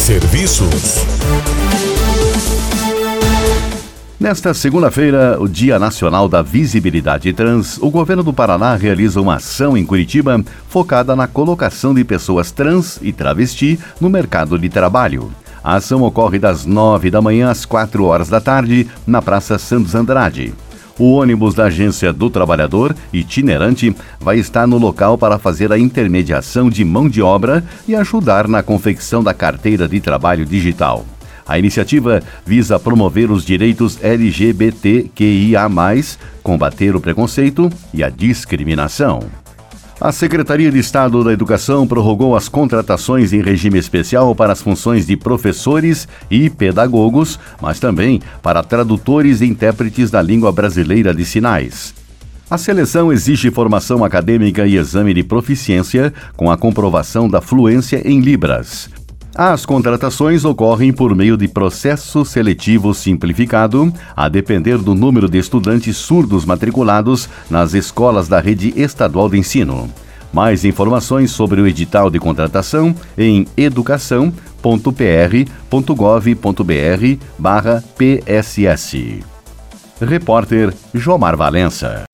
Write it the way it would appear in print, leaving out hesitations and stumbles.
Serviços. Nesta segunda-feira, o Dia Nacional da Visibilidade Trans, o governo do Paraná realiza uma ação em Curitiba focada na colocação de pessoas trans e travesti no mercado de trabalho. A ação ocorre das 9 da manhã às 4 horas da tarde, na Praça Santos Andrade. O ônibus da Agência do Trabalhador, itinerante, vai estar no local para fazer a intermediação de mão de obra e ajudar na confecção da carteira de trabalho digital. A iniciativa visa promover os direitos LGBTQIA+, combater o preconceito e a discriminação. A Secretaria de Estado da Educação prorrogou as contratações em regime especial para as funções de professores e pedagogos, mas também para tradutores e intérpretes da língua brasileira de sinais. A seleção exige formação acadêmica e exame de proficiência com a comprovação da fluência em Libras. As contratações ocorrem por meio de processo seletivo simplificado, a depender do número de estudantes surdos matriculados nas escolas da rede estadual de ensino. Mais informações sobre o edital de contratação em educação.pr.gov.br/PSS. Repórter Jomar Valença.